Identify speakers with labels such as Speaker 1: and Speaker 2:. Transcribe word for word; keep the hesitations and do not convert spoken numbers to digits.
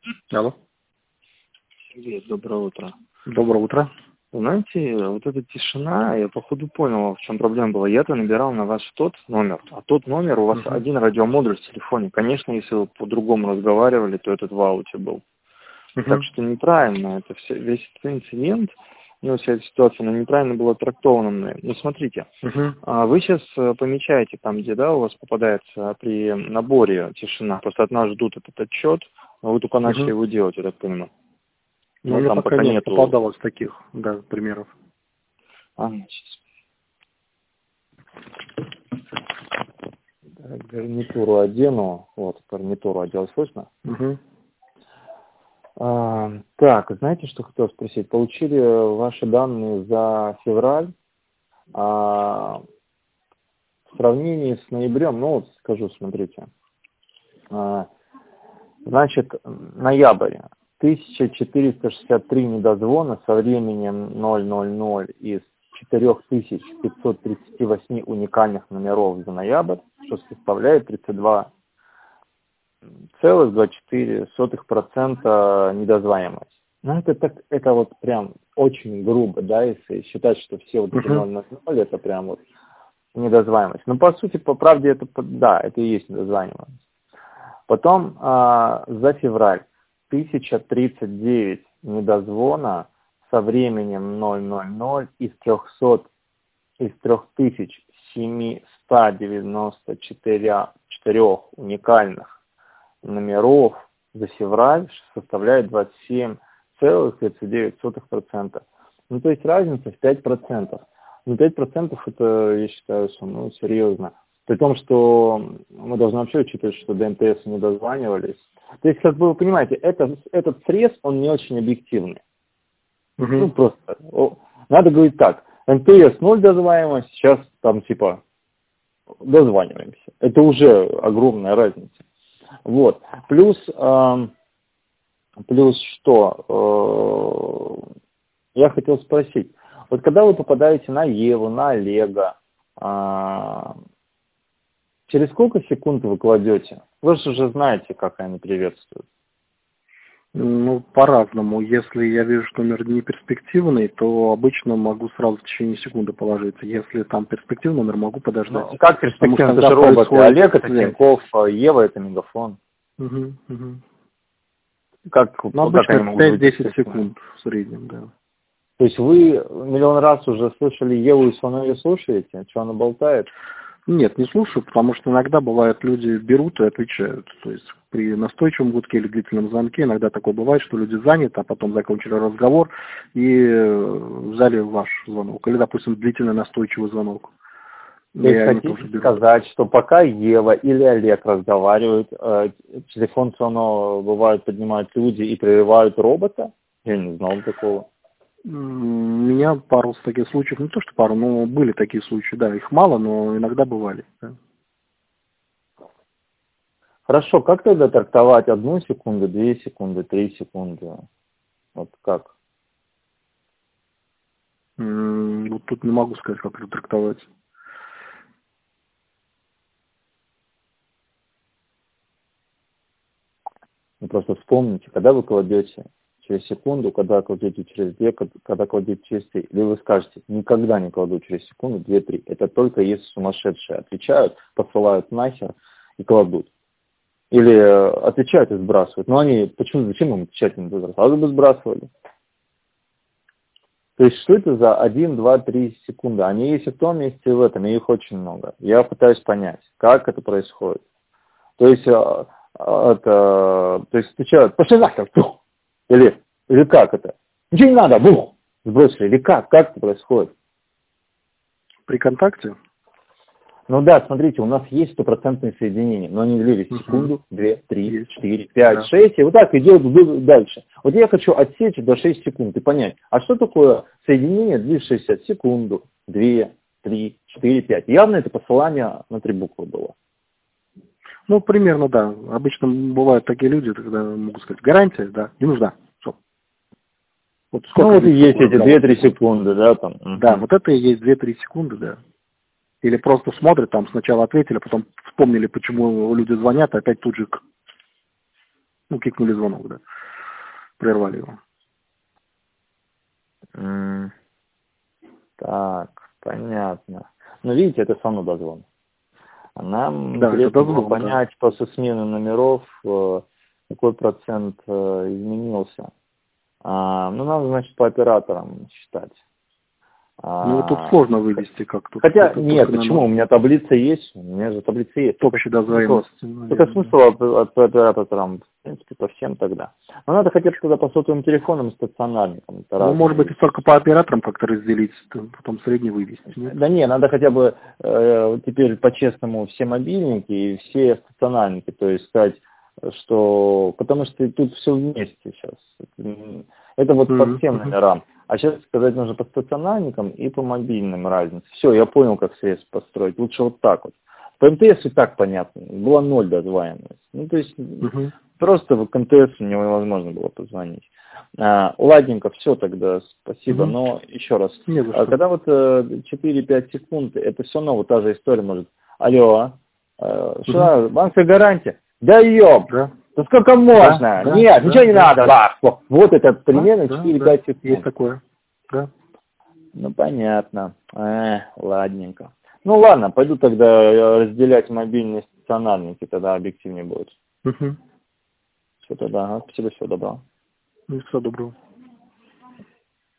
Speaker 1: Алло.
Speaker 2: Привет, доброе утро.
Speaker 1: Доброе утро.
Speaker 2: Знаете, вот эта тишина, я походу понял, в чем проблема была. Я-то набирал на ваш тот номер, а тот номер у вас
Speaker 1: Угу.
Speaker 2: один радиомодуль в телефоне. Конечно, если вы по-другому разговаривали, то этот в ауте был.
Speaker 1: Угу.
Speaker 2: Так что неправильно, это все, весь этот инцидент, ну, вся эта ситуация, она неправильно была трактована мной. Ну, смотрите,
Speaker 1: Угу.
Speaker 2: а вы сейчас помечаете там, где, да, у вас попадается при наборе тишина, просто от нас ждут этот отчет, но вы только начали
Speaker 1: Угу.
Speaker 2: его делать, я так понимаю.
Speaker 1: Ну,
Speaker 2: Ну,
Speaker 1: мне
Speaker 2: там
Speaker 1: пока
Speaker 2: пока
Speaker 1: не
Speaker 2: нету.
Speaker 1: попадалось таких, да, примеров.
Speaker 2: А, сейчас. Так, гарнитуру одену. Вот, гарнитуру одел, слышно?
Speaker 1: Угу.
Speaker 2: А, так, знаете, что хотел спросить? Получили ваши данные за февраль. А, в сравнении с ноябрем, ну вот скажу, смотрите. А, значит, ноябрь. тысяча четыреста шестьдесят три недозвона со временем ноль ноль ноль из четыре тысячи пятьсот тридцать восемь уникальных номеров за ноябрь, что составляет тридцать два целых двадцать четыре сотых процента недозваниваемость. Ну, это, так, это вот прям очень грубо, да, если считать, что все вот эти
Speaker 1: Угу.
Speaker 2: ноль ноль ноль, это прям вот недозваниваемость. Но по сути, по правде, это, да, это и есть недозваниваемость. Потом а, за февраль тысяча тридцать девять недозвона со временем ноль ноль ноль из трехсот, из три тысячи семьсот девяносто четыре уникальных номеров за февраль составляет двадцать семь целых тридцать девять сотых процента. Ну, то есть разница в пять процентов. Ну, пять процентов это, я считаю, что, ну, серьезно. При том, что мы должны вообще учитывать, что до эм тэ эс не дозванивались. То есть, как бы вы понимаете, это, этот срез, он не очень объективный.
Speaker 1: Угу.
Speaker 2: Ну, просто. О, надо говорить так. эм тэ эс ноль дозваниваемость, сейчас там типа дозваниваемся. Это уже огромная разница. Вот. Плюс, э, плюс что? Э, я хотел спросить. Вот когда вы попадаете на Еву, на Олега, э, через сколько секунд вы кладете? Вы же уже знаете, как они приветствуют.
Speaker 1: Ну, по-разному. Если я вижу, что номер не перспективный, то обычно могу сразу в течение секунды положиться. Если там перспективный номер, могу подождать.
Speaker 2: Ну, как перспективно? Это же роботы.
Speaker 1: Происходит...
Speaker 2: Олег это Тинькофф, Ева это Мегафон.
Speaker 1: Угу, угу.
Speaker 2: Как,
Speaker 1: Ну,
Speaker 2: как
Speaker 1: обычно
Speaker 2: они
Speaker 1: это
Speaker 2: могут быть
Speaker 1: пять-десять
Speaker 2: перспективными?
Speaker 1: секунд в среднем, да.
Speaker 2: То есть вы миллион раз уже слышали Еву и снова ее слушаете? Что она болтает?
Speaker 1: Нет, не слушаю, потому что иногда бывает, люди берут и отвечают. То есть при настойчивом гудке или длительном звонке иногда такое бывает, что люди заняты, а потом закончили разговор и взяли ваш звонок. Или, допустим, длительный настойчивый звонок.
Speaker 2: То есть хотите сказать, что пока Ева или Олег разговаривают, э, телефон все равно бывает поднимают люди и прерывают робота? Я не знал такого.
Speaker 1: У меня пару таких случаев, не то что пару, но были такие случаи, да, их мало, но иногда бывали. Да.
Speaker 2: Хорошо, как тогда трактовать одну секунду, две секунды, три секунды? Вот как?
Speaker 1: Вот тут не могу сказать, как это трактовать.
Speaker 2: Вы просто вспомните, когда вы кладете через секунду, когда кладете через две, когда кладете через три. Или вы скажете, никогда не кладу через секунду, две-три. Это только если сумасшедшие отвечают, посылают нахер и кладут. Или отвечают и сбрасывают. Но они, почему, зачем им отвечать не сбрасывать? А вы бы сбрасывали. То есть, что это за один, два, три секунды? Они есть и в том месте, и в этом, и их очень много. Я пытаюсь понять, как это происходит. То есть, это, то есть отвечают, пошли нахер, бух! Или, или как это? Ничего не надо, бух! Сбросили. Или как? Как это происходит?
Speaker 1: При контакте?
Speaker 2: Ну да, смотрите, у нас есть стопроцентные соединения, но они длились
Speaker 1: Угу.
Speaker 2: секунду, две, три,
Speaker 1: есть.
Speaker 2: четыре, пять,
Speaker 1: да.
Speaker 2: шесть, и вот так идет дальше. Вот я хочу отсечь до шести секунд и понять, а что такое соединение, длившееся секунду, две, три, четыре, пять. Явно это посылание на три буквы было.
Speaker 1: Ну, примерно, да. Обычно бывают такие люди, когда могут сказать, гарантия, да, не нужна. Все. Вот
Speaker 2: Ну вот и есть эти две-три секунды, да, там.
Speaker 1: Да, угу. Вот это и есть две-три секунды, да. Или просто смотрят, там сначала ответили, потом вспомнили, почему люди звонят, и опять тут же... Ну, кикнули звонок, да. Прервали его.
Speaker 2: Mm. Так, понятно. Ну, видите, это все равно дозвон. А нам
Speaker 1: Да,
Speaker 2: интересно
Speaker 1: это
Speaker 2: было
Speaker 1: дозвон,
Speaker 2: понять
Speaker 1: да.
Speaker 2: после смены номеров, какой процент изменился. А, ну, надо, значит, по операторам считать.
Speaker 1: Ну, тут
Speaker 2: А,
Speaker 1: сложно вывести как тут.
Speaker 2: хотя,
Speaker 1: Это
Speaker 2: нет,
Speaker 1: только,
Speaker 2: почему?
Speaker 1: наверное,
Speaker 2: У меня таблица есть, у меня же таблица есть. Только
Speaker 1: общая
Speaker 2: смысл,
Speaker 1: дозвонимость.
Speaker 2: только смысл от, от операторам, в принципе, по всем тогда. Но надо хотя бы тогда по сотовым телефонам и стационарникам. Это
Speaker 1: Ну, может быть,
Speaker 2: разные.
Speaker 1: и только по операторам как-то разделить, потом средний вывести. Нет?
Speaker 2: Да не, надо хотя бы э, теперь по-честному все мобильники и все стационарники, то есть сказать, что... Потому что тут все вместе сейчас. Это вот по
Speaker 1: Mm-hmm.
Speaker 2: всем номерам. А сейчас сказать нужно по стационарникам и по мобильным разница. Все, я понял, как средств построить. Лучше вот так вот. По эм тэ эс и так понятно. Была ноль дозваниваемость. Ну, то есть
Speaker 1: Mm-hmm.
Speaker 2: просто к эм тэ эс невозможно было позвонить. А, ладненько, все тогда, спасибо.
Speaker 1: Mm-hmm.
Speaker 2: Но еще раз,
Speaker 1: Не за
Speaker 2: а,
Speaker 1: что.
Speaker 2: когда вот четыре-пять секунд, это все равно вот та же история может. Алло, а, что,
Speaker 1: Mm-hmm.
Speaker 2: банковская гарантия? Да ёб!
Speaker 1: Да.
Speaker 2: Да сколько можно?
Speaker 1: Да, да,
Speaker 2: Нет,
Speaker 1: да,
Speaker 2: ничего не
Speaker 1: да,
Speaker 2: надо.
Speaker 1: да.
Speaker 2: Да. Вот это примерно
Speaker 1: Да,
Speaker 2: четыре-пять
Speaker 1: да, есть
Speaker 2: секунд.
Speaker 1: такое. Да.
Speaker 2: Ну, понятно. Э, ладненько. Ну, ладно, пойду тогда разделять мобильные стационарники, тогда объективнее будет.
Speaker 1: Угу.
Speaker 2: Все тогда, ага, спасибо, всего доброго.
Speaker 1: Ну, всего доброго.